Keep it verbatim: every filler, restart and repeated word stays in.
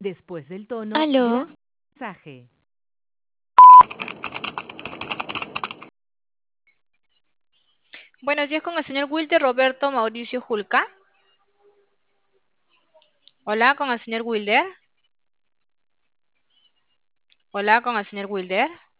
después del tono, Aló, grabe el mensaje. Buenos días con el señor Wilder Roberto Mauricio Julca. Hola, con el señor Wilder. Hola, con el señor Wilder.